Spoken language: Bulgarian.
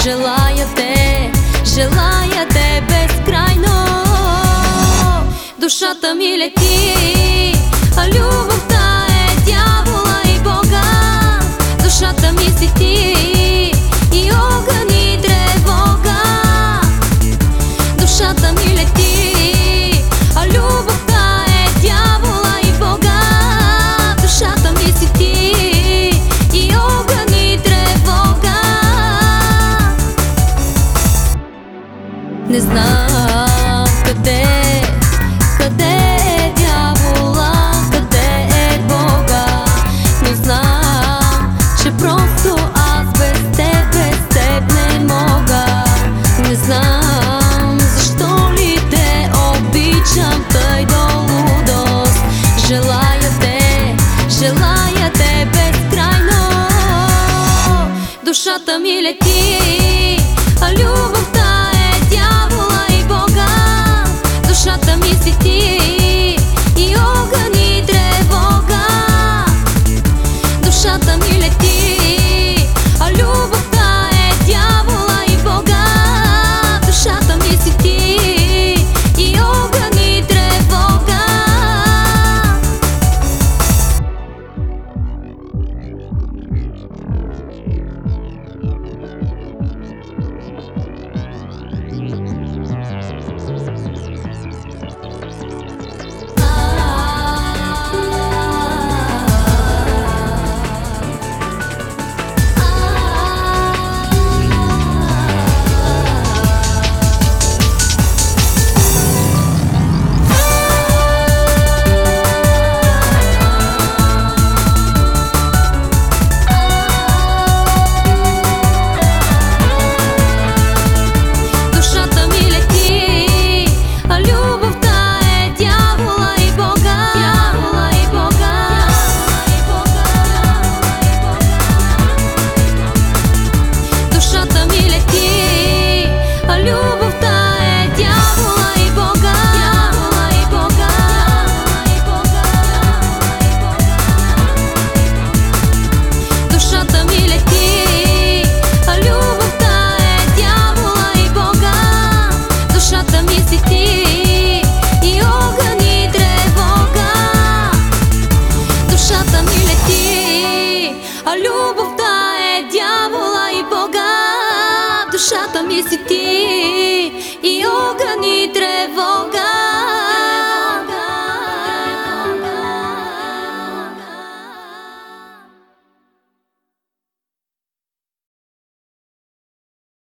желая те безкрайно. Душата ми лети, а любовта е дявола и Бога. Душата ми си ти и огън и тревога. Душата ми лети, а любовта е дявола и Бога. Душата ми си ти и огън и тревога. Не знам къде е дявола, къде е Бога, но знам, че просто аз без теб не мога. Не знам защо ли те обичам тъй до лудост. Желая те безкрайно. Душата ми лети, а любовта е дявола и Бога. Душата ми си ти и огън и тревога. Душата ми лети, а любовта е дявола и Бога. Душата ми си ти и огън и тревога. Любовта е дявола и Бога. Душата ми си ти и огън и тревога.